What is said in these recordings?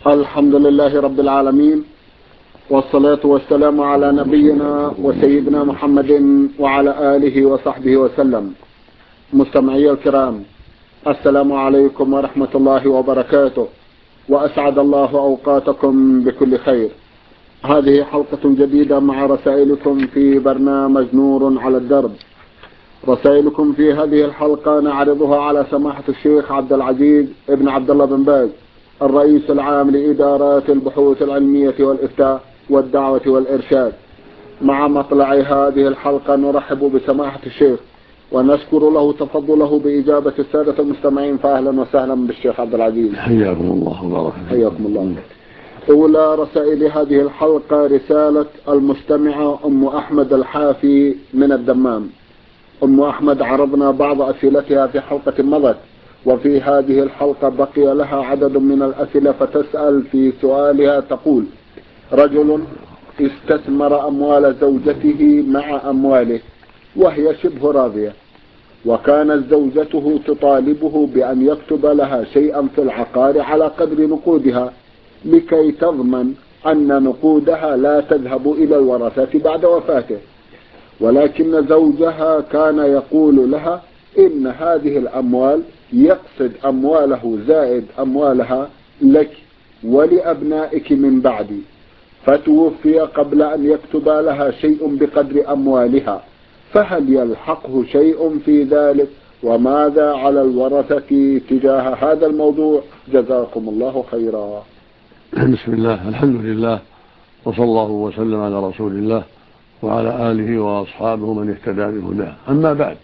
الحمد لله رب العالمين، والصلاة والسلام على نبينا وسيدنا محمد وعلى آله وصحبه وسلم. مستمعي الكرام، السلام عليكم ورحمة الله وبركاته، وأسعد الله أوقاتكم بكل خير. هذه حلقة جديدة مع رسائلكم في برنامج نور على الدرب. رسائلكم في هذه الحلقة نعرضها على سماحة الشيخ عبد العزيز ابن عبد الله بن باز، الرئيس العام لإدارات البحوث العلمية والإفتاء والدعوة والإرشاد. مع مطلع هذه الحلقة نرحب بسماحة الشيخ ونشكر له تفضله بإجابة السادة المستمعين، فأهلا وسهلا بالشيخ عبد العزيز. حياكم الله وبارك فيكم. حياكم الله. أولى رسائل هذه الحلقة رسالة المستمعة أم أحمد الحافي من الدمام. أم أحمد عرضنا بعض أسئلتها في حلقة مضت، وفي هذه الحلقة بقي لها عدد من الأسئلة، فتسأل في سؤالها تقول: رجل استثمر أموال زوجته مع أمواله وهي شبه راضية، وكانت زوجته تطالبه بأن يكتب لها شيئا في العقار على قدر نقودها لكي تضمن أن نقودها لا تذهب إلى الورثة بعد وفاته، ولكن زوجها كان يقول لها إن هذه الأموال يقصد أمواله زائد أموالها لك ولأبنائك من بعدي، فتوفي قبل أن يكتب لها شيء بقدر أموالها، فهل يلحقه شيء في ذلك؟ وماذا على الورثة تجاه هذا الموضوع؟ جزاكم الله خيرا. بسم الله، الحمد لله، وصلى الله وسلم على رسول الله وعلى آله وأصحابه من اهتدى بهداه. أما بعد،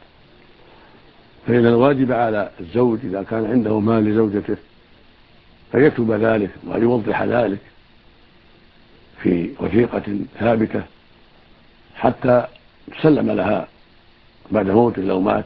فإن الواجب على الزوج إذا كان عنده مال لزوجته فيكتب ذلك ويوضح ذلك في وثيقة ثابتة حتى تسلم لها بعد موته لو مات،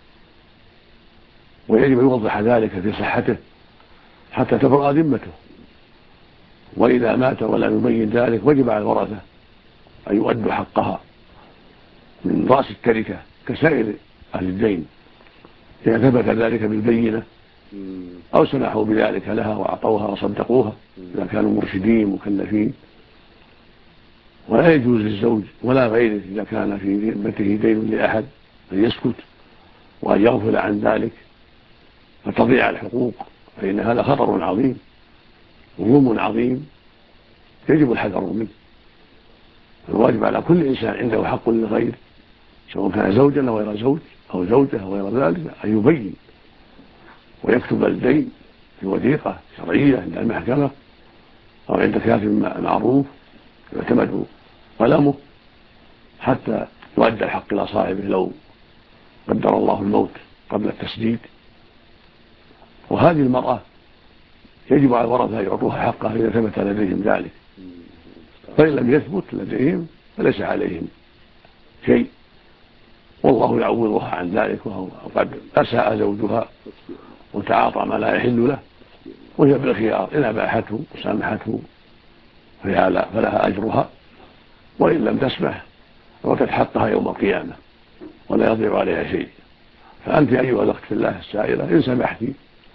ويجب أن يوضح ذلك في صحته حتى تبرأ ذمته. وإذا مات ولم يبين ذلك وجب على الورثة أن يؤدوا حقها من رأس التركة كسائر أهل الدين إذا ثبت ذلك بالبينة أو سمحوا بذلك لها وأعطوها وصدقوها إذا كانوا مرشدين مكلفين. ولا يجوز للزوج ولا غيره إذا كان في ذمته دين لأحد أن يسكت وأن يغفل عن ذلك فتضيع الحقوق، فإن هذا خطر عظيم وظلم عظيم يجب الحذر منه. الواجب على كل إنسان عنده حق للغير، سواء كان زوجا أو غير زوج أو زوجة أو غير ذلك، أن يبين ويكتب الدين في وثيقة شرعية عند المحكمة أو عند كاتب معروف يعتمد قلمه حتى يؤدى الحق إلى صاحبه لو قدر الله الموت قبل التسديد. وهذه المرأة يجب على الورثة أن يعطوها حقها إذا ثبت لديهم ذلك، فإن لم يثبت لديهم فليس عليهم شيء، والله يعوضها عن ذلك، وقد أساء زوجها وتعاطى ما لا يحل له، وهي بالخيار إن أباحته وسامحته فلها أجرها، وإن لم تسمح وقد حقها يوم القيامة ولا يضيع عليها شيء. فأنت أيها الأخت في الله السائلة إن سمحتِ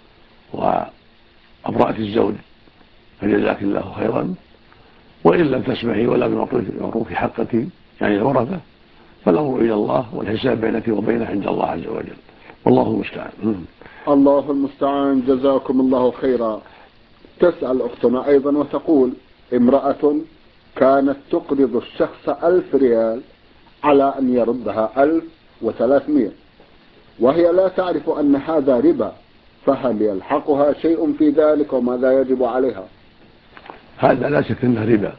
وأبرأت الزوج فجزاك الله خيرا، وإن لم تسمحي ولم يعطوك حقك يعني الورثة فالأمر إلى الله والحساب بينك وبينه عند الله عز وجل، والله المستعان. الله المستعان، جزاكم الله خيرا. تسأل أختنا أيضا وتقول: امرأة كانت تقرض الشخص 1000 ريال على أن يردها 1300 وهي لا تعرف أن هذا ربا، فهل يلحقها شيء في ذلك وماذا يجب عليها؟ هذا لا شك أنه ربا،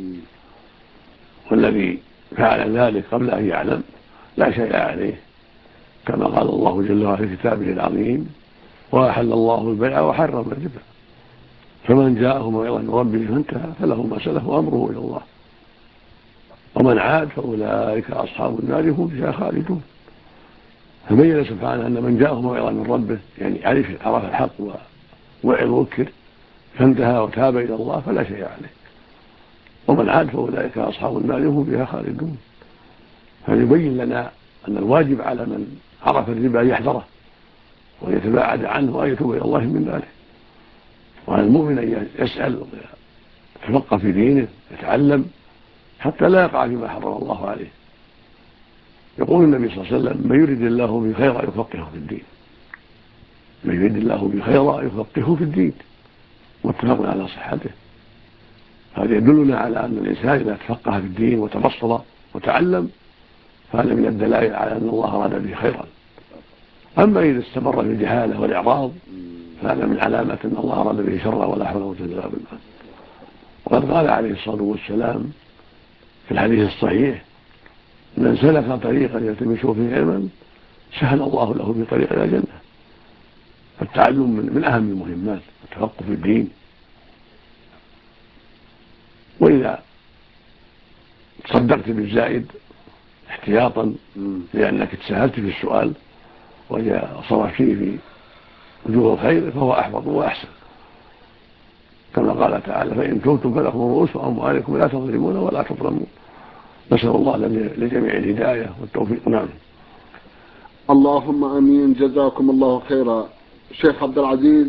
والذي فعل ذلك قبل أن يعلم لا شيء عليه، كما قال الله جل وعلا في كتابه العظيم: وأحل الله البيع وحرم الربا فمن جاءه موعظة من ربه فانتهى فله ما سلف وأمره إلى الله ومن عاد فأولئك أصحاب النار هم فيها خالدون. فبين سبحانه أن من جاءه موعظة من ربه يعني عرف الحق ووعظ وذكر فانتهى وتاب إلى الله فلا شيء عليه، ومن عاد فأولئك أصحاب النار هم فيها خالدون. فيبين لنا أن الواجب على من عرف الربا يحذره ويتباعد عنه ويتوب إلى الله من ذلك. وعلى المؤمن أن يسأل ويتفقه في دينه يتعلم حتى لا يقع فيما حرم الله عليه. يقول النبي صلى الله عليه وسلم: من يريد الله به خيرا يفقهه في الدين. من يريد الله به خيرا يفقهه في الدين، متفق على صحته. هذا يدلنا على أن الإنسان إذا تفقه في الدين وتبصر وتعلم فهذا من الدلائل على أن الله أراد به خيرا. أما إذا استمر في الجهالة والإعراض فهذا من علامة أن الله أراد به شرا ولا حول ولا قوة إلا بالله. وقد قال عليه الصلاة والسلام في الحديث الصحيح: من سلك طريقا يلتمس فيه علما سهل الله له في طريق إلى الجنة. فالتعلم من أهم المهمات، التفقه في الدين. وإذا تصدقت بالزائد احتياطا لأنك تساهلت في السؤال وصرفت فيه في وجوه الخير فهو أحفظ وأحسن، كما قال تعالى: فإن تبتم فلكم رؤوس أموالكم لا تظلمون ولا تظلمون. نسأل الله لجميع الهداية والتوفيق. نعم. اللهم امين. جزاكم الله خيرا. شيخ عبد العزيز،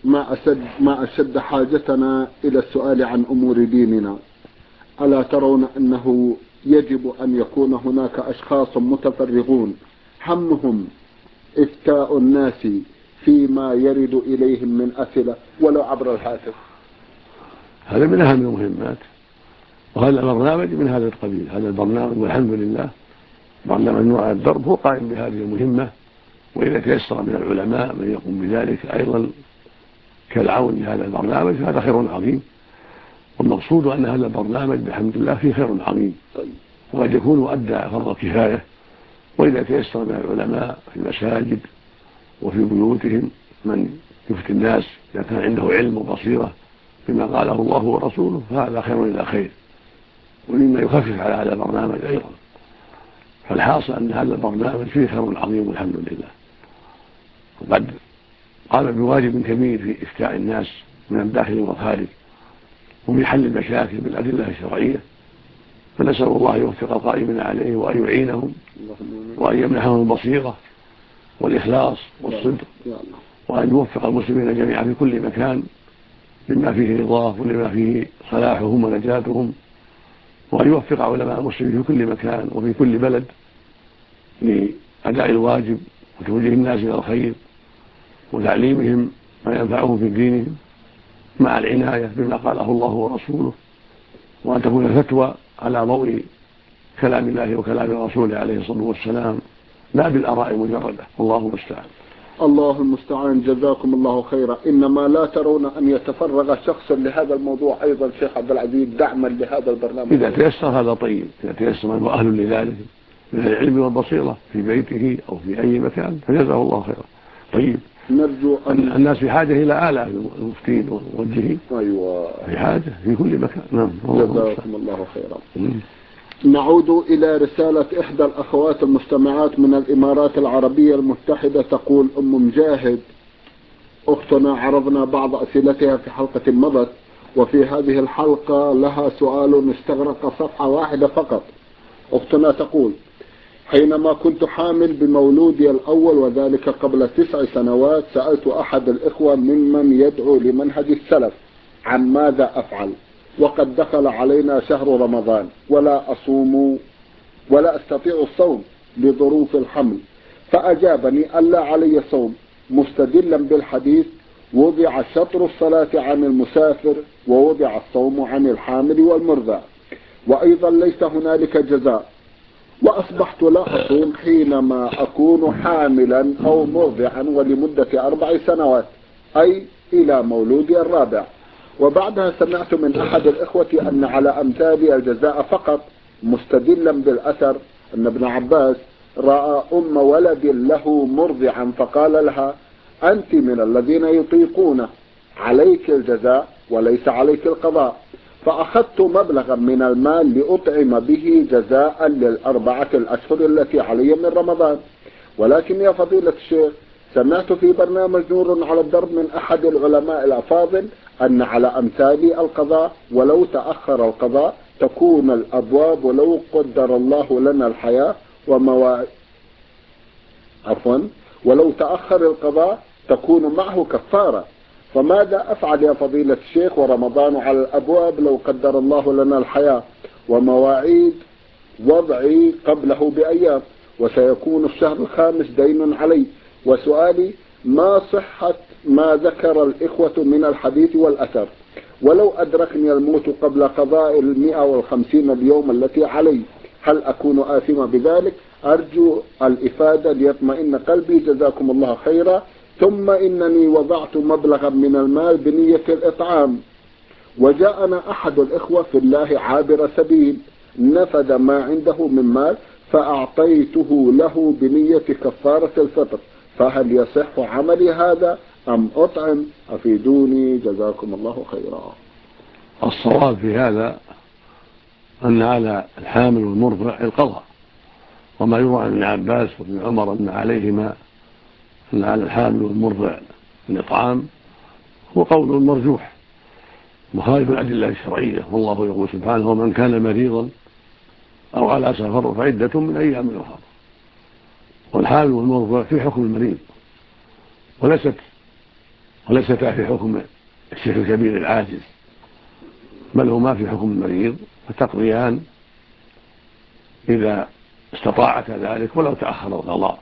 ما اشد حاجتنا الى السؤال عن امور ديننا. الا ترون انه يجب ان يكون هناك اشخاص متفرغون همهم افتاء الناس فيما يرد اليهم من اسئله ولو عبر الهاتف؟ هذا من اهم المهمات، وهذا البرنامج من هذا القبيل. هذا البرنامج والحمد لله برنامج نور على الدرب هو قائم بهذه المهمة، وإذا تيسر من العلماء من يقوم بذلك أيضا كالعون لهذا البرنامج هذا خير عظيم. والمقصود أن هذا البرنامج بحمد الله فيه خير عظيم، وقد يكون أدى فرض الكفاية. وإذا تيسر من العلماء في المساجد وفي بيوتهم من يفتي الناس إذا كان عنده علم وبصيرة بما قاله الله ورسوله فهذا خير إلى خير، ومما يخفف على هذا البرنامج أيضا. فالحاصل أن هذا البرنامج فيه خير عظيم والحمد لله، وقد قام بواجب كبير في إفتاء الناس من الداخل والخارج وفي حل المشاكل بالأدلة الشرعية. فنسأل الله يوفق القائمين عليه وأن يعينهم وأن يمنحهم البصيرة والإخلاص والصدق، وأن يوفق المسلمين جميعا في كل مكان لما فيه رضاه ولما فيه صلاحهم ونجاتهم، وأن يوفق علماء المسلمين في كل مكان وفي كل بلد لأداء الواجب وتوجيه الناس إلى الخير وتعليمهم ما ينفعهم في دينهم مع العناية بما قاله الله ورسوله، وأن تكون الفتوى على ضوء كلام الله وكلام رسوله عليه الصلاة والسلام لا بالآراء مجردة. والله المستعان. الله المستعان. جزاكم الله خيرا. إنما لا ترون أن يتفرغ شخص لهذا الموضوع أيضا شيخ عبد العزيز دعما لهذا البرنامج؟ إذا تيسر هذا طيب، إذا تيسر من هو أهل لذلك من العلم والبصيرة في بيته أو في أي مكان فجزاه الله خيرا. طيب، نرجو أن الناس في حاجة إلى آلاف المفتين والموجهين. أيوة، في حاجة في كل مكان. نعم. جزاكم الله خيرا. نعود إلى رسالة إحدى الأخوات المستمعات من الإمارات العربية المتحدة. تقول أم مجاهد: أختنا عرضنا بعض أسئلتها في حلقة مضت، وفي هذه الحلقة لها سؤال استغرق صفحة واحدة فقط. أختنا تقول: حينما كنت حامل بمولودي الأول وذلك قبل 9 سنوات سألت أحد الإخوة ممن يدعو لمنهج السلف عن ماذا أفعل، وقد دخل علينا شهر رمضان ولا أصوم ولا أستطيع الصوم لظروف الحمل، فأجابني ألا علي صوم مستدلا بالحديث: وضع شطر الصلاة عن المسافر ووضع الصوم عن الحامل والمرضع، وأيضا ليس هنالك جزاء، وأصبحت لا أصوم حينما أكون حاملا أو مرضعا ولمدة 4 سنوات، أي إلى مولودي الرابع. وبعدها سمعت من أحد الإخوة أن على أمثالي الجزاء فقط، مستدلا بالأثر أن ابن عباس رأى أم ولد له مرضعا فقال لها: أنت من الذين يطيقون، عليك الجزاء وليس عليك القضاء. فأخذت مبلغا من المال لأطعم به جزاء لل4 الأشهر التي علي من رمضان. ولكن يا فضيلة الشيخ، سمعت في برنامج نور على الدرب من أحد العلماء الأفاضل أن على أمثالي القضاء، ولو تأخر القضاء تكون الأبواب، ولو قدر الله لنا الحياة ولو تأخر القضاء تكون معه كفارة. فماذا أفعل يا فضيلة الشيخ ورمضان على الأبواب لو قدر الله لنا الحياة، ومواعيد وضعي قبله بأيام، وسيكون الشهر الخامس دين علي؟ وسؤالي: ما صحة ما ذكر الإخوة من الحديث والأثر؟ ولو أدركني الموت قبل قضاء 150 اليوم التي علي، هل أكون آثما بذلك؟ أرجو الإفادة ليطمئن قلبي، جزاكم الله خيرا. ثم إنني وضعت مبلغا من المال بنية الإطعام، وجاءنا أحد الإخوة في الله عابر سبيل نفد ما عنده من مال، فأعطيته له بنية كفارة الفطر، فهل يصح عملي هذا أم أطعم؟ أفيدوني جزاكم الله خيرا. الصواب في هذا أن على الحامل والمرضع القضاء، وما يروى عن ابن عباس وابن عمر أن عليهما أن على الحامل والمرضع الإطعام هو قول مرجوح مخالف الأدلة الشرعية. والله يقول سبحانه: ومن كان مريضا أو على سفر فعدة من أيام أخرى. والحامل والمرضع في حكم المريض، وليستا في حكم الشيخ الكبير العاجز، بل هما في حكم المريض، فتقضيان إذا استطاعت ذلك ولو تأخر القضاء.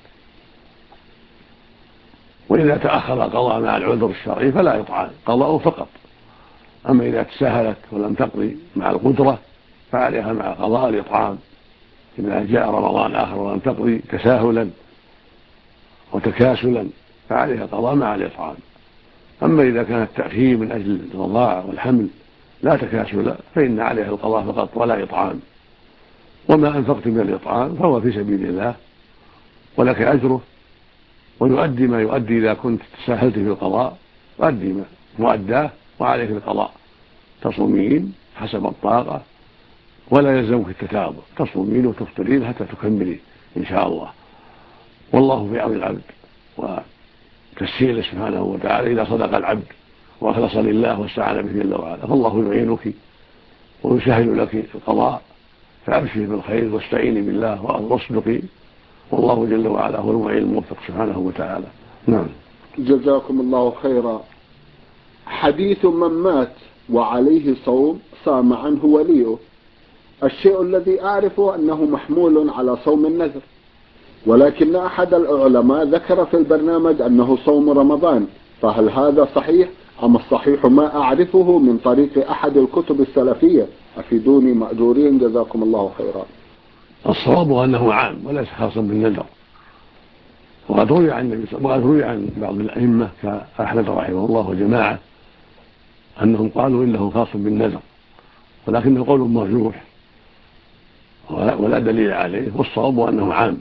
وإذا تأخر القضاء مع العذر الشرعي فلا يطعن، قضاء فقط. أما إذا تساهلت ولم تقضي مع القدرة فعليها مع قضاء الإطعام. إذا جاء رمضان آخر ولم تقضي تساهلا وتكاسلا فعليها قضاء مع الإطعام. أما إذا كان التأخير من أجل الرضاعة والحمل لا تكاسلا فإن عليها القضاء فقط ولا إطعام. وما أنفقت من الإطعام فهو في سبيل الله ولك أجره، ويؤدي ما يؤدي إذا كنت تساهلت في القضاء، يؤدي ما مؤداه وعليك القضاء. تصومين حسب الطاقة ولا يلزمك التتابع، تصومين وتفطرين حتى تكملي إن شاء الله. والله في عون العبد وتسهيله سبحانه وتعالى. إذا صدق العبد وأخلص لله واستعان به جل وعلا فالله يعينك ويسهل لك القضاء، فأبشري بالخير واستعيني بالله واصدقي، والله جل وعلا هو المعين الموفق سبحانه وتعالى. نعم. جزاكم الله خيرا. حديث من مات وعليه صوم صام عنه وليه. الشيء الذي أعرفه أنه محمول على صوم النذر، ولكن أحد العلماء ذكر في البرنامج أنه صوم رمضان، فهل هذا صحيح أم الصحيح ما أعرفه من طريق أحد الكتب السلفية؟ أفيدوني مأجورين جزاكم الله خيرا. الصواب أنه عام وليس خاصا بالنذر، وقد روي عن بعض الأئمة كأحمد رحمه الله وجماعة أنهم قالوا إنه خاص بالنذر، ولكنه قول مرجوح ولا دليل عليه. والصواب أنه عام،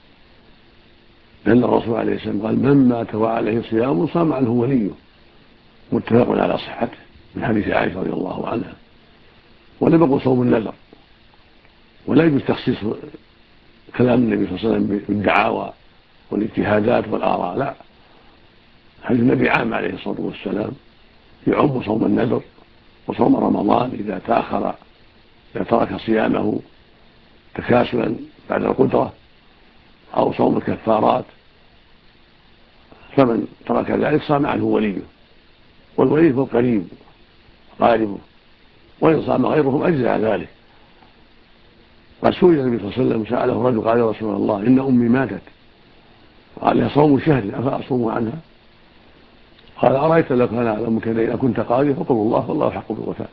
لأن الرسول عليه السلام قال: من مات وعليه صيام صام عنه وليه، متفق على صحته من حديث عائشة رضي الله عنها. ولم يقل صوم النذر، ولا يجوز تخصيص كلام النبي صلى الله عليه وسلم بالدعاوى والاجتهادات والآراء، لا، حديث النبي عام عليه الصلاة والسلام يعم صوم النذر وصوم رمضان إذا تأخر، إذا ترك صيامه تكاسلا بعد القدرة، أو صوم الكفارات، فمن ترك ذلك صام عنه وليه، والولي هو القريب قاربه، وإن صام غيرهم أجزاء ذلك. قد سئل النبي صلى الله عليه وسلم، سأله رجل قال: يا رسول الله إن أمي ماتت وعليها صوم شهر أفأصوم عنها؟ قال: أرأيت لو كان أعلمك إذا كنت قاضيا فقل الله والله حق بالوفاء.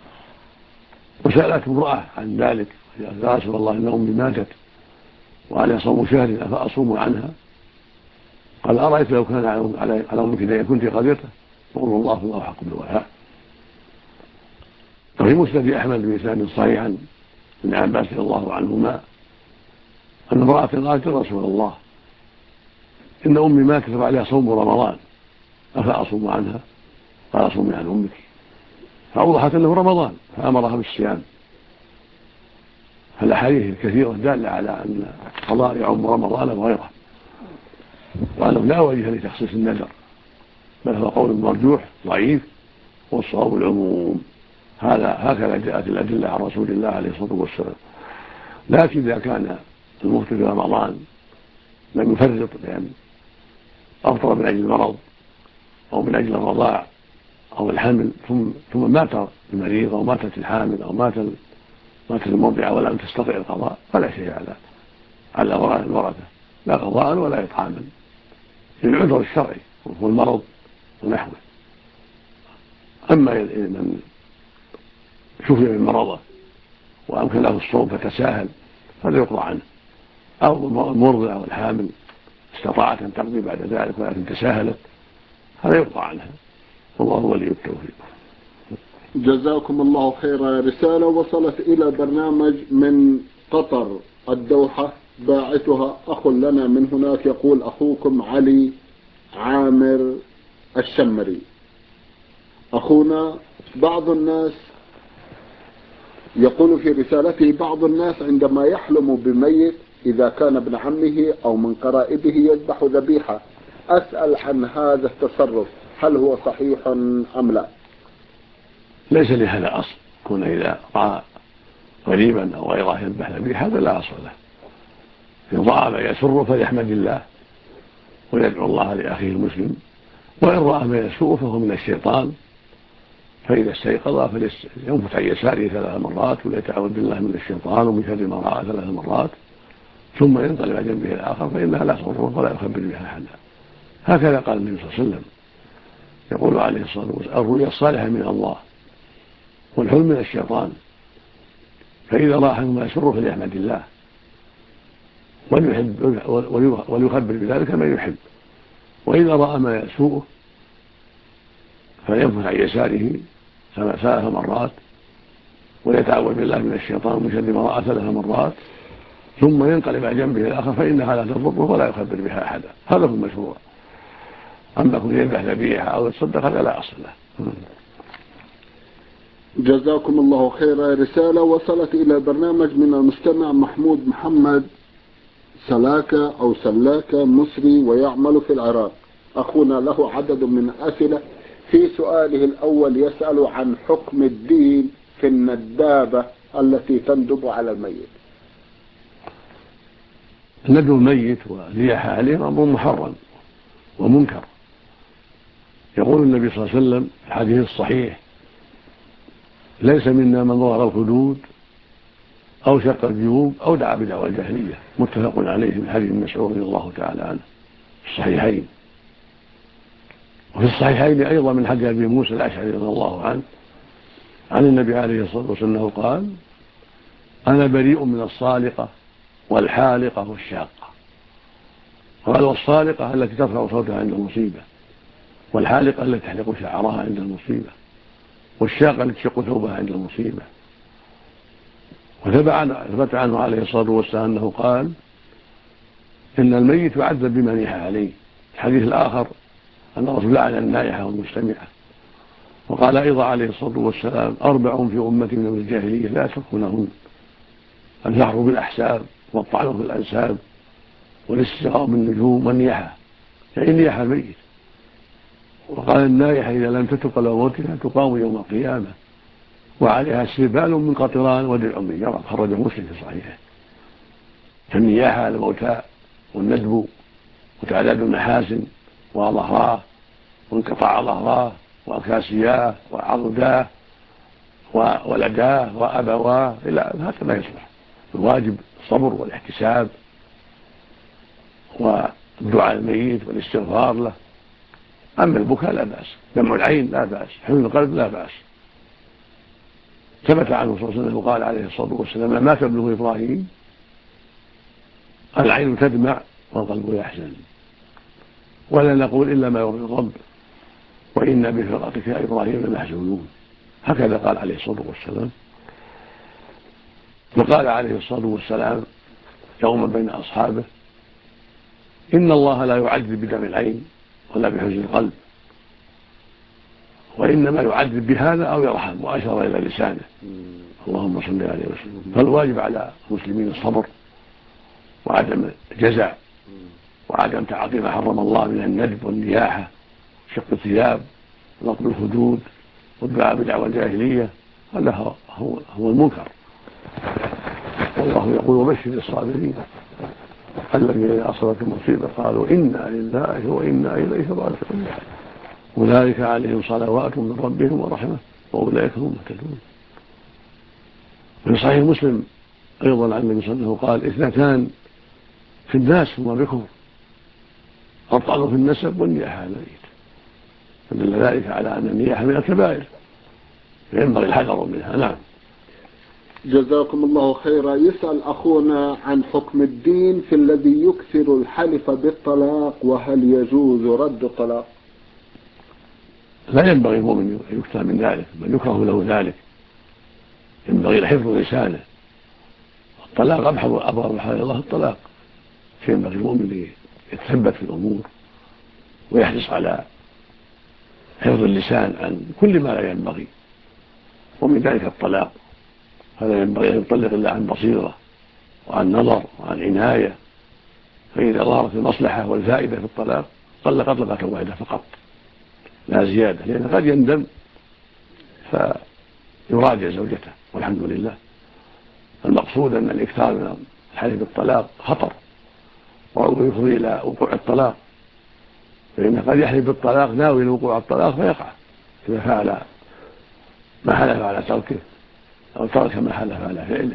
وسألت امرأة عن ذلك: يا رسول الله إن أمي ماتت وعليها صوم شهر أفأصوم عنها؟ قال: أرأيت لو كان على أمك إذا كنت قاضيته فقل الله والله حق بالوفاء. وفي مسند أحمد بإسناد صحيح عن ابن عباس رضي الله عنهما أن امرأة قالت: يا رسول الله إن أمي ماتت وعليها صوم رمضان أفأصوم عنها؟ قال: صومي عن أمك. فأوضحت أنه رمضان فأمرها بالصيام. فالأحاديث الكثيرة دالة على أن القضاء يعم رمضان وغيره، وأنه لا وجه لتخصيص النذر، بل هو قول مرجوح ضعيف، والصواب العموم. هكذا جاءت الأدلة عن رسول الله عليه الصلاة والسلام. لكن إذا كان المفطر في رمضان لم يفرط بأن أفطر من أجل المرض أو من أجل الرضاع أو الحمل ثم مات المريض أو ماتت الحامل أو ماتت المرضعة ولم تستطع القضاء فلا شيء على الورثة، لا قضاء ولا إطعاما للعذر الشرعي والمرض ونحوه. أما من شفي من مرضه وأمكن له الصوم فتساهل فلا يقضى عنه، أو المرضع أو الحامل استطاعت أن تقضي بعد ذلك ولكن تساهلت هذا يقضى عنها، والله ولي التوفيق. جزاكم الله خيرا. رسالة وصلت إلى برنامج من قطر الدوحة، باعثها أخ لنا من هناك، يقول: أخوكم علي عامر الشمري. أخونا، بعض الناس يقول في رسالته: بعض الناس عندما يحلم بميت إذا كان ابن عمه أو من قرائبه يذبح ذبيحة. أسأل عن هذا التصرف، هل هو صحيح أم لا؟ ليس لهذا أصل، كون إذا رأى قريبا أو غيره يذبح ذبيحة هذا لا أصل له. إن رأى ما يسر فليحمد الله ويدعو الله لأخيه المسلم، وإن رأى ما يسوء فهو من الشيطان، فإذا استيقظ فلينفث عن يساره 3 مرات وليتعوذ بالله من الشيطان ومن شر ما رأى 3 مرات، ثم ينقلب على جنبه الآخر فإنها لا تضره ولا يخبر بها أحدا. هكذا قال النبي صلى الله عليه وسلم، يقول عليه الصلاة والسلام: الرؤيا الصالحة من الله والحلم من الشيطان، فإذا رأى ما يسره فليحمد الله وليخبر بذلك من يحب، وإذا رأى ما يسوءه فلينفث عن يساره 3 مرات ويتعوذ بالله من الشيطان ومن شر ما رأى 3 مرات، ثم ينقلب على جنبه الآخر فإنها لا تضره ولا يخبر بها أحدا. هذا هو المشروع. أما كن يذبح ذبيحة أو يتصدق هذا لا أصل له. جزاكم الله خيرا. رسالة وصلت إلى برنامج من المستمع محمود محمد سلاكة أو سلاكة، مصري ويعمل في العراق. أخونا له عدد من الأسئلة. في سؤاله الأول يسأل عن حكم الدين في الندابة التي تندب على الميت. ندب الميت والرياح عليه أمر محرم ومنكر. يقول النبي صلى الله عليه وسلم في الحديث الصحيح: ليس منا من ضرب الخدود أو شق الجيوب أو دعا بدعوى الجاهلية. متفق عليه من حديث ابن مسعود رضي الله تعالى عنه في الصحيحين. وفي الصحيحين أيضا من حديث أبي موسى الأشعري رضي الله عنه عن النبي عليه الصلاة والسلام أنه قال: أنا بريء من الصالقة والحالقة والشاقة. قال: والصالقة التي ترفع صوتها عند المصيبة، والحالقة التي تحلق شعرها عند المصيبة، والشاقة التي تشق ثوبها عند المصيبة. وثبت عنه عليه الصلاة والسلام أنه قال: إن الميت يعذب بما نيح عليه. الحديث الآخر أن الرسول لعن النائحة والمستمعة. وقال أيضا عليه الصلاة والسلام: 4 في أمتي من الجاهلية لا يتركونهن: الفخر بالأحساب، والطعن في الأنساب، والاستسقاء بالنجوم، والنياحة يعني نياحة الميت. وقال: النائحة إذا لم تتق لو موتها تقام يوم القيامة وعليها سربال من قطران ودرع من جرب. خرجه مسلم في صحيحه. فالنياحة على الموتى والندب وتعداد المحاسن وظهراه وانقطاع ظهراه وأكاسياه وعضداه وولداه وأبواه إلى هذا لا يصلح. الواجب الصبر والاحتساب والدعاء الميت والاستغفار له. أما البكاء لا بأس، دمع العين لا بأس، حزن القلب لا بأس. ثبت عنه صلى الله عليه وسلم قال عليه الصلاة والسلام: ما تبلغ إبراهيم العين تدمع والقلب يحزن، ولا نقول إلا ما يرضي الرب، وإنا بفراقك يا إبراهيم لمحزونون. هكذا قال عليه الصلاة والسلام. وقال عليه الصلاة والسلام يوما بين أصحابه: إن الله لا يعذب بدمع العين ولا بحزن القلب، وإنما يعذب بهذا أو يرحم، وأشار إلى لسانه. اللهم صل عليه وسلم. فالواجب على المسلمين الصبر وعدم الجزع وعدم تعاطي ما حرم الله من الندب والنياحة، شق الثياب، ونقل الخدود، والدعاء بدعوى الجاهلية. هذا هو المنكر. والله يقول: وبشر الصابرين الذين إذا أصابتهم مصيبة قالوا إنا لله وإنا إليه راجعون. أولئك عليهم صلوات من ربهم ورحمة وأولئك هم المهتدون. في صحيح مسلم أيضا عن النبي صلى الله عليه وسلم قال: اثنتان في الناس هما بكم، الطعن في النسب والنياحة على الميت. فدل ذلك على أن النياحة من الكبائر فينبغي الحذر منها. نعم. جزاكم الله خيرا. يسأل أخونا عن حكم الدين في الذي يكثر الحلف بالطلاق، وهل يجوز رد الطلاق؟ لا ينبغي المؤمن أن يكثر من ذلك، بل يكره له ذلك. ينبغي حفظ لسانه. الطلاق أبغض حلال الله الطلاق، فينبغي المؤمن يتثبت في الأمور ويحرص على حفظ اللسان عن كل ما لا ينبغي، ومن ذلك الطلاق. هذا ينبغي أن يطلق الله عن بصيرة وعن نظر وعن عناية، فإذا ظهرت المصلحة والفائدة في الطلاق طلق طلقة واحدة فقط لا زيادة، لأنه قد يندم فيراجع زوجته. والحمد لله. المقصود أن الإكثار من الحلف بالطلاق خطر ويفضي إلى وقوع الطلاق، فإنه قد يحلف بالطلاق ناوي لوقوع الطلاق فيقع إذا فعل ما حلف على تركه أو ترك ما حلف على فعله.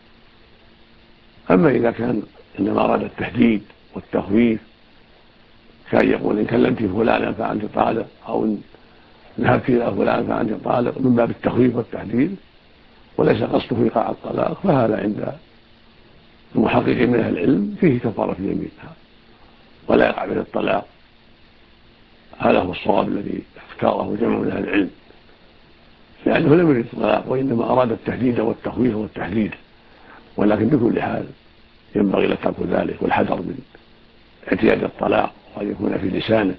أما إذا كان إنما أراد التهديد والتخويف، كان يقول: إن كلمت فلانا فأنت طالق، أو إن ذهبت إلى فلان فأنت طالق، من باب التخويف والتهديد، وليس قصده إيقاع الطلاق، فهذا عند المحقق من أهل العلم فيه كفارة يمين ولا يقع به الطلاق. هذا هو الصواب الذي اختاره جمع من أهل العلم، لأنه لم يرد الطلاق وإنما أراد التهديد والتخويف والتحذير. ولكن بكل حال ينبغي له ترك ذلك والحذر من اعتياد الطلاق وأن يكون في لسانه،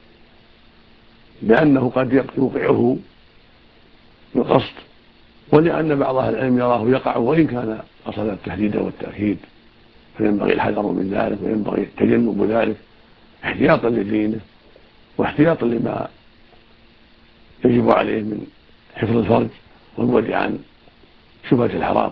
لأنه قد يوقعه بالقصد، ولأن بعض أهل العلم يراه يقع وإن كان قصد التهديد والتأكيد، فينبغي الحذر من ذلك وينبغي تجنب ذلك احتياطا لدينه واحتياطا لما يجب عليه من حفظ الفرج والبعد عن شبهة الحرام.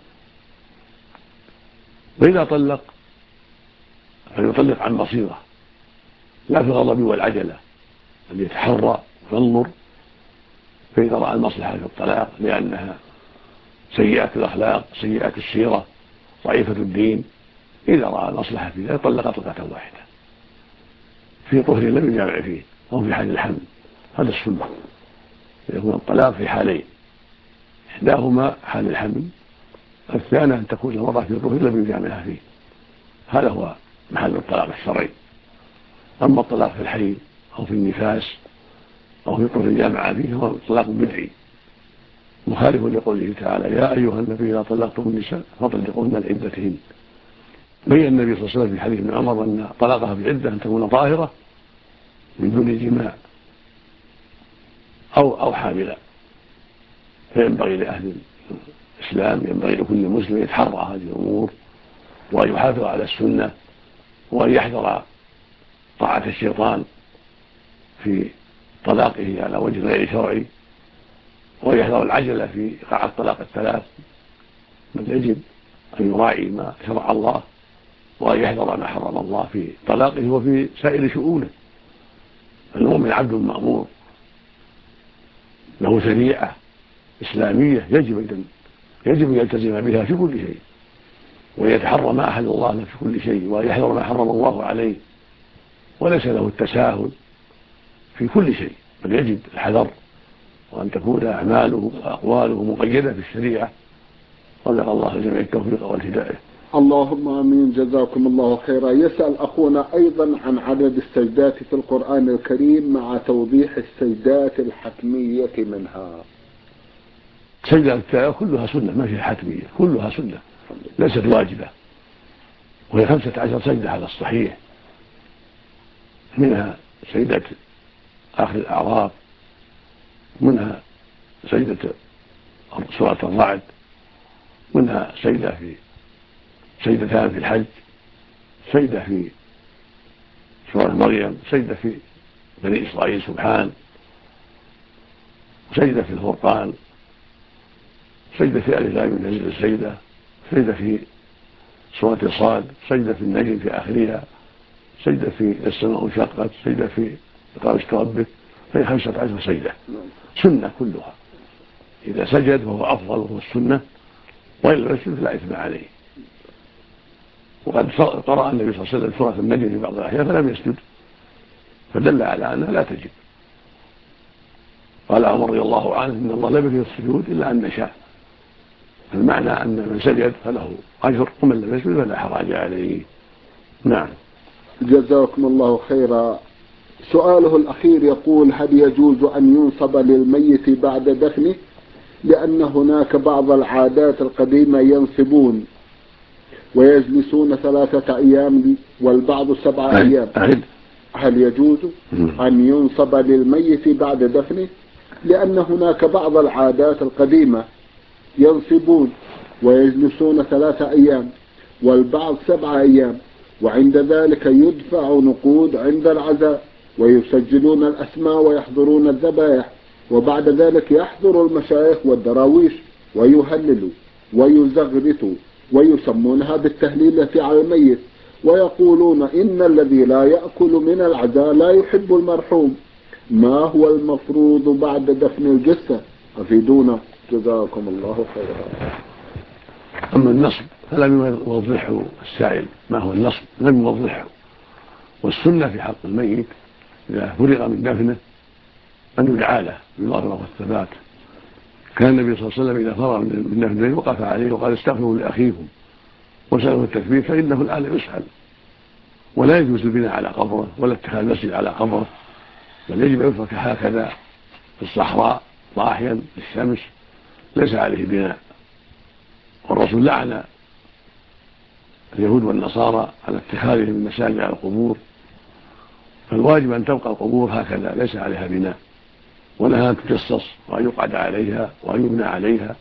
وإذا طلق فليطلق عن بصيرة لا في الغضب والعجلة، بل يتحرى وينظر، فإذا رأى المصلحة في الطلاق لأنها سيئة الأخلاق سيئة السيرة ضعيفة الدين، إذا رأى المصلحة في ذلك طلق طلقة واحدة في طهر لم يجامع فيه أو في حال الحمل. هذا السنة، يكون الطلاق في حالين: إحداهما حال الحمل، الثانية أن تكون المرأة في طهر لم يجامعها فيه. هذا هو محل الطلاق الشرعي. أما الطلاق في الحيض أو في النفاس أو في طهر الجامعة فيه هو طلاق بدعي مخالف لقوله تعالى: يا أيها النبي إذا طلقتم النساء فطلقوهن لعدتهن. بين النبي صلى الله عليه وسلم في حديث ابن عمر أن طلاقها في العدة أن تكون طاهرة من دون جماع أو حاملة. فينبغي لأهل الإسلام، ينبغي لكل مسلم يتحرى هذه الأمور وأن يحافظ على السنة وأن يحذر طاعة الشيطان في طلاقه على وجه غير شرعي، وأن يحذر العجلة في إيقاع الطلاق الثلاث، بل يجب أن يراعي ما شرع الله وأن يحذر ما حرم الله في طلاقه وفي سائر شؤونه. المؤمن عبد مأمور له شريعة إسلامية يجب أن يلتزم بها في كل شيء، ويتحرى ما أحل الله له في كل شيء، وأن يحذر ما حرم الله عليه، وليس له التساهل في كل شيء، بل يجب الحذر وأن تكون أعماله وأقواله مقيدة في الشريعة. رزق الله جميع التوفيق والهداية. اللهم آمين. جزاكم الله خيرا. يسأل أخونا أيضا عن عدد السجدات في القرآن الكريم مع توضيح السجدات الحتمية منها. سجدة التلاوة كلها سنة، ما فيها حتمية، كلها سنة ليست واجبة، وهي 15 سجدة على الصحيح، منها سجدة آخر الأعراف، منها سجدة سورة الرعد، منها سجدتان في الحج، سجدة في سورة مريم، سجدة في بني إسرائيل سبحان، سجدة في الفرقان، سجدة في آل لام تنزيل السجدة، سجدة في سورة صاد، سجدة في النجم في آخرها، سجدة في السماء انشقت، سجدة في إقامة ربك. فهي 15 سجدة سنة كلها. إذا سجد فهو أفضل وهو السنة، وإلا يسجد فلا إثم عليه. وقد قرأ النبي صلى الله عليه وسلم سورة النجم في بعض الأحيان فلم يسجد، فدل على أنها لا تجب. قال عمر رضي الله عنه إن الله لم يكن السجود إلا أن نشاء، المعنى أن من سجد فله أجر ومن لم يسجد فلا حرج عليه. نعم. جزاكم الله خيرا. سؤاله الأخير يقول: هل يجوز أن ينصب للميت بعد دفنه؟ لأن هناك بعض العادات القديمة ينصبون ويجلسون 3 أيام والبعض 7 أيام. هل يجوز أن ينصب للميت بعد دفنه؟ لأن هناك بعض العادات القديمة ينصبون ويجلسون 3 أيام والبعض 7 أيام، وعند ذلك يدفع نقود عند العزاء ويسجلون الأسماء ويحضرون الذبائح، وبعد ذلك يحضر المشايخ والدراويش ويهللوا ويزغرتوا ويسمونها بالتهليلة على الميت، ويقولون إن الذي لا يأكل من العزاء لا يحب المرحوم. ما هو المفروض بعد دفن الجثة؟ أفيدونا جزاكم الله خيرا. أما النصب فلم يوضحه السائل ما هو النصب، لم يوضحه. والسنة في حق الميت إذا فرغ من دفنه أن يدعى له بالمغفرة والثبات. كان النبي صلى الله عليه وسلم إذا فرغ من دفنه وقف عليه وقال: استغفروا لأخيكم وسألوا التكبير فإنه الآن يسأل. ولا يجوز البناء على قبره ولا اتخاذ مسجد على قبره، بل يجب أن يترك هكذا في الصحراء ضاحيا للشمس ليس عليه بناء. والرسول لعن اليهود والنصارى على اتخاذهم المساجد على القبور، فالواجب أن تبقى القبور هكذا ليس عليها بناء، ونهى أن تجصص وأن يقعد عليها وأن يبنى عليها.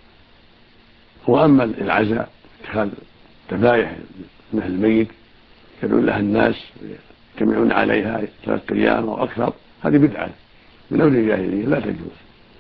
وأما العزاء اتخاذ ذبائح من أهل الميت يدعون لها الناس يجتمعون عليها 3 أيام أو أكثر، هذه بدعة من أمر الجاهلية لا تجوز.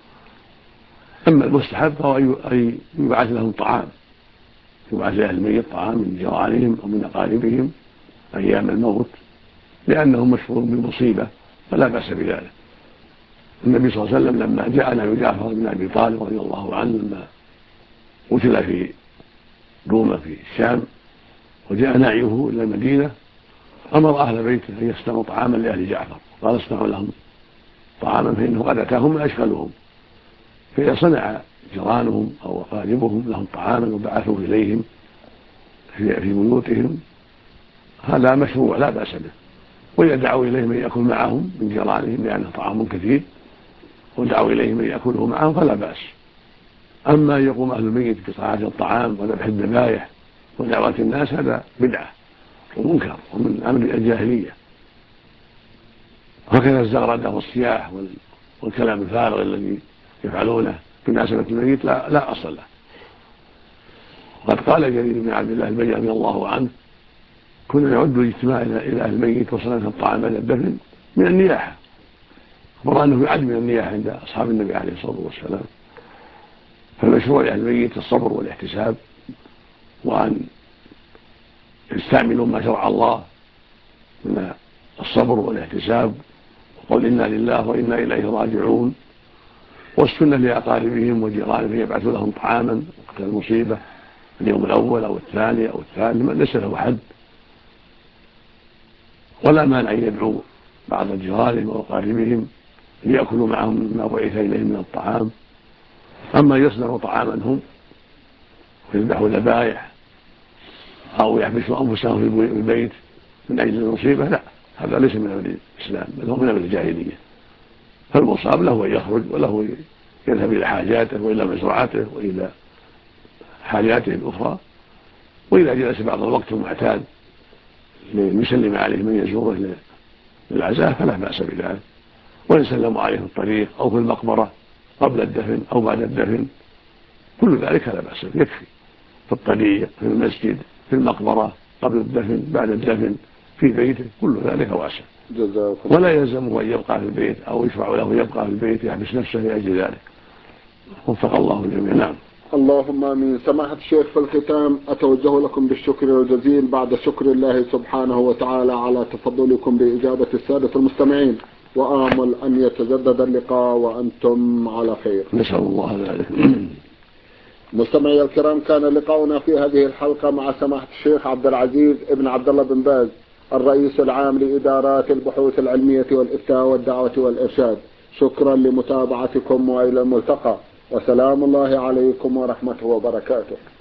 أما المستحب فهو أن يبعث لهم طعام، يبعث لأهل الميت طعام من جيرانهم أو من أقاربهم أيام الموت، لأنهم مشهورون بالمصيبة فلا بأس بذلك. النبي صلى الله عليه وسلم لما جاء نبي جعفر بن أبي طالب رضي الله عنه لما قتل في روما في الشام وجاء نعيه إلى المدينة، أمر أهل بيته أن يصنعوا طعاما لأهل جعفر، قال: اصنعوا لهم طعاما فإنه قد أتاهم ما أشغلهم. فإذا صنع جيرانهم أو أقاربهم لهم طعاما وبعثوا إليهم في بيوتهم هذا مشروع لا بأس به. وإذا دعوا إليهم أن يأكل معهم من جيرانهم لأنه طعام كثير ودعوا إليهم أن يأكلوا معهم فلا بأس. أما أن يقوم أهل الميت بصناعة الطعام وذبح الذبائح ودعوة الناس هذا بدعة ومنكر ومن أمر الجاهلية. وكذا الزغردة والصياح والكلام الفارغ الذي يفعلونه بمناسبة الميت لا أصل له. وقد قال جرير بن عبد الله البجلي رضي الله عنه: كنا نعد الاجتماع إلى أهل الميت وصنعة الطعام بعد الدفن من النياحة، أخبر أنه يعد من النياحة عند أصحاب النبي عليه الصلاة والسلام. فالمشروع لأهل الميت الصبر والاحتساب، وأن يستعملوا ما شرع الله من الصبر والاحتساب وقول إنا لله وإنا إليه راجعون. والسنة لأقاربهم وجيرانهم يبعثوا لهم طعاما وقت المصيبة اليوم الأول أو الثاني أو الثالث ليس له حد، ولا مانع أن يدعوا بعض جيرانهم وأقاربهم ليأكلوا معهم ما بعث إليهم من الطعام. أما يصنعوا طعاما هم ويذبحوا ذبائح أو يحبسوا أنفسهم في البيت من أجل المصيبة لا، هذا ليس من أمر الإسلام بل هو من أمر الجاهلية. فالمصاب له أن يخرج وله يذهب إلى حاجاته وإلى مزرعته وإلى حاجاته الأخرى، وإذا جلس بعض الوقت المعتاد ليسلم عليه من يزوره للعزاء فلا بأس بذلك، ويسلم عليه في الطريق أو في المقبرة قبل الدفن أو بعد الدفن، كل ذلك لا بأس به، يكفي في الطريق في المسجد في المقبرة قبل الدفن بعد الدفن في بيته كل ذلك واسع. ولا يلزمه أن يبقى في البيت أو يشرع له يبقى في البيت يحبس نفسه لأجل ذلك. وفق الله الجميع. نعم. اللهم آمين. سماحة الشيخ، في الختام أتوجه لكم بالشكر الجزيل بعد شكر الله سبحانه وتعالى على تفضلكم بإجابة السادة المستمعين. وآمل أن يتجدد اللقاء وأنتم على خير. نسأل الله ذلك. مستمعي الكرام، كان لقاؤنا في هذه الحلقة مع سماحة الشيخ عبد العزيز ابن عبد الله بن باز، الرئيس العام لإدارات البحوث العلمية والإفتاء والدعوة والإرشاد. شكرا لمتابعتكم وإلى الملتقى، وسلام الله عليكم ورحمته وبركاته.